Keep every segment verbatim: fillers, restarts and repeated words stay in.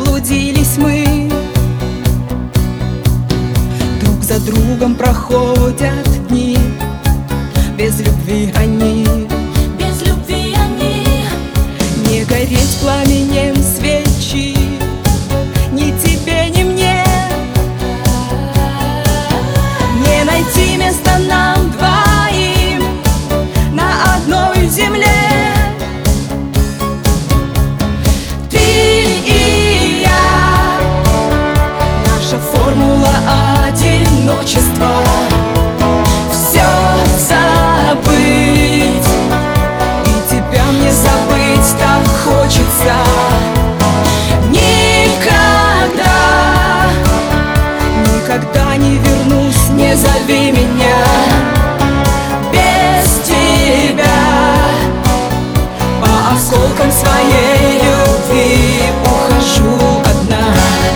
заблудились мы. Друг за другом проходят дни, без любви они, без любви они. не гореть пламенем свечи ни тебе, ни мне, не найти места нам двоим на одной земле. Ты и я, наша формула одиночества. Все забыть, и тебя мне забыть так хочется. Никогда, никогда не вернусь, не зови меня. Без тебя по осколкам своей любви ухожу одна.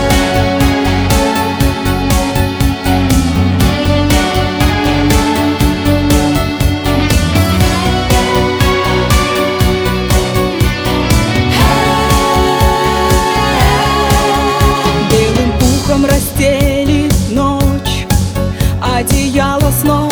Белым пухом расстелит ночь одеяло снов,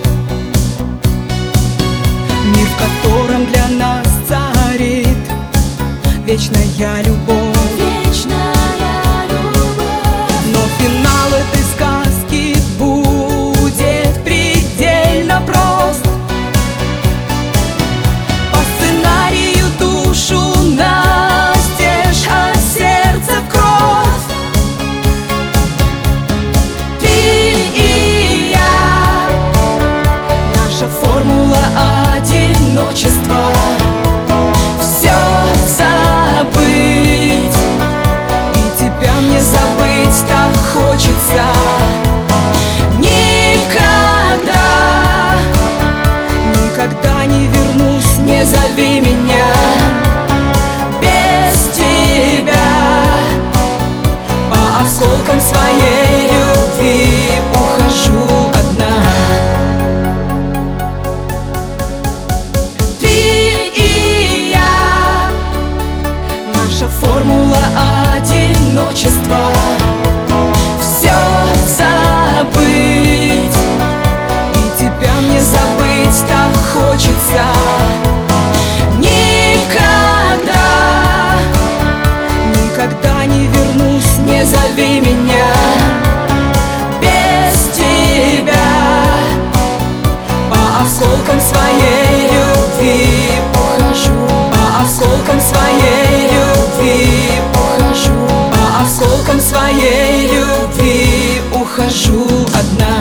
мир, в котором для нас царит вечная любовь. Вечная любовь. Но финал этой сказки будет предельно прост. По сценарию душу настежь, а сердце в кровь. Ты и я, наша формула одиночества. Все забыть, и тебя мне забыть так хочется. Никогда, никогда не вернусь, не зови меня. Без тебя по осколкам своей любви ухожу одна. Ты и я, наша формула одиночества. Все забыть, и тебя мне забыть так хочется. Никогда, никогда не вернусь, не зови меня. Без тебя по осколкам своей любви ухожу, по осколкам своей любви ухожу, по осколкам своей любви ухожу одна.